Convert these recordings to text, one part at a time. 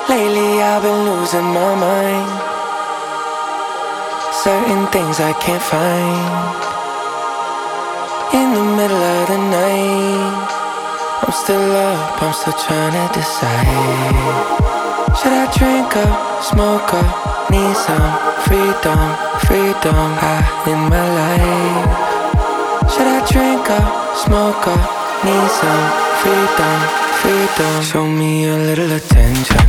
Lately I've been losing my mind. Certain things I can't find. In the middle of the night, I'm still up, I'm still trying to decide. Should I drink up, smoke up, need some freedom, freedom high in my life. Should I drink up, smoke up, need some freedom, freedom. Show me a little attention,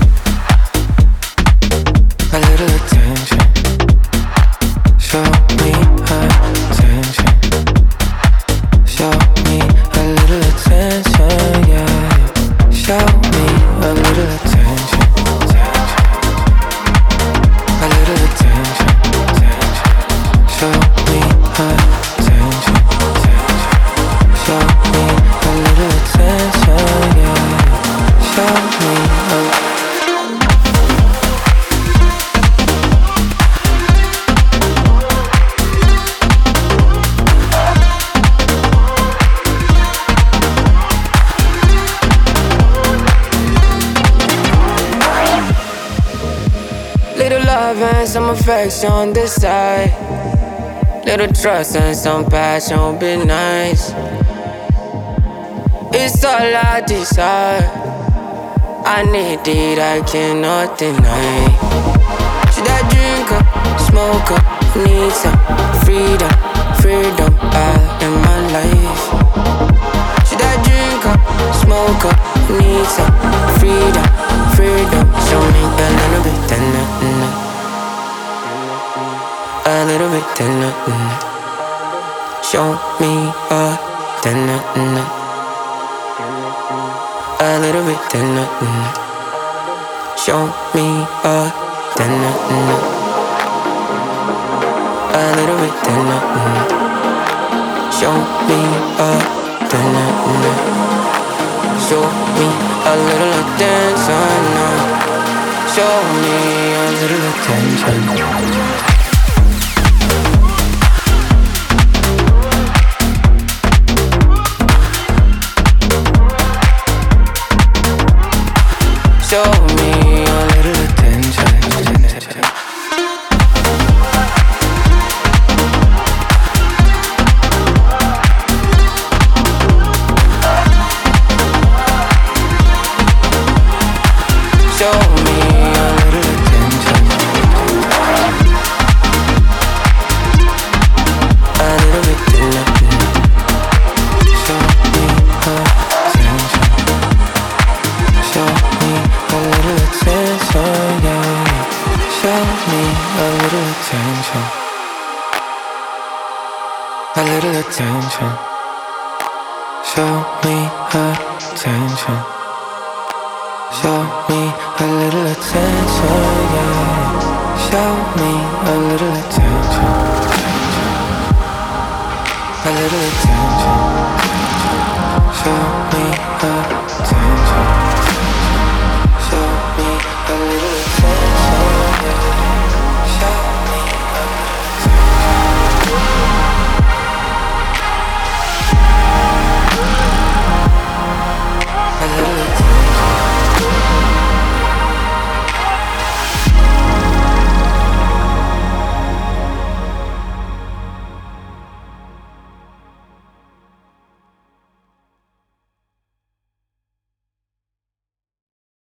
a little attention. Show me attention. Show me a little attention, yeah. Show me a little attention, a little attention. Show me attention. Show me a little attention, yeah. Show me a little love and some affection this side. Little trust and some passion would be nice. It's all I desire. I need it, I cannot deny. Should I drink up, smoke up, need some freedom, freedom out in my life. Should I drink up, smoke up, need some freedom, freedom. Show me a little bit tender, a little bit tender. Show me a tender, a little bit tender. Show me a tender, a little bit tender. Show me a tender. Show me a little attention now. Show me a little attention. Show me a little attention. Show me a little attention. A little bit tender. Show me attention. Show me a little attention, yeah. Show me a little attention. A little attention. Show me attention. Show me a little attention, yeah. Show me a little attention. A little attention. Show me attention.